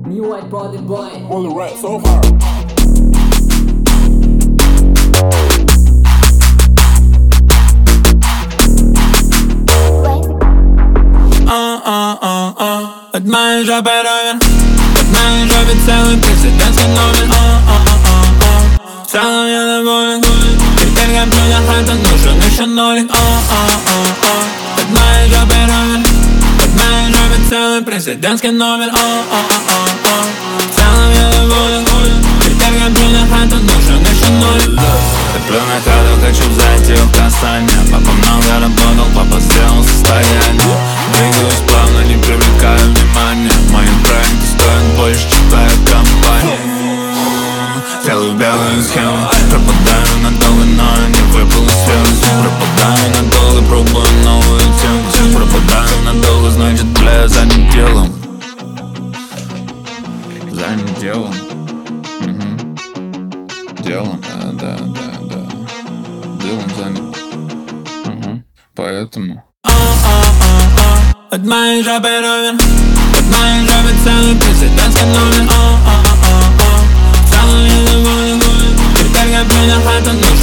New white body boy. On the rap so hard. От моей жопы ровен, от моей жопы целый президентский номер. В целом я доволен, теперь я плю на хату, нужен еще нолик. От моей жопы ровен, от моей жопы целый президентский номер. В целом я доволен, теперь я плю на хату, нужен еще нолик. Я плю на хату, хочу взять ее в касание. Папа много работал, папа сделал состояние. Двигаюсь плавно, не привлекаю внимания. Мои проекты стоят больше, чем твоя компания. Делаю белую схему, пропадаю надолго, но не выпал из связи. Пропадаю надолго, пробую новую тему. Пропадаю надолго, значит, бля, занят делом. Занят делом. Делом, да. Делом занят. Поэтому от моей жопы ровен, от моей жопы целый президентский номер. В целом я доволен, теперь я плю на хату.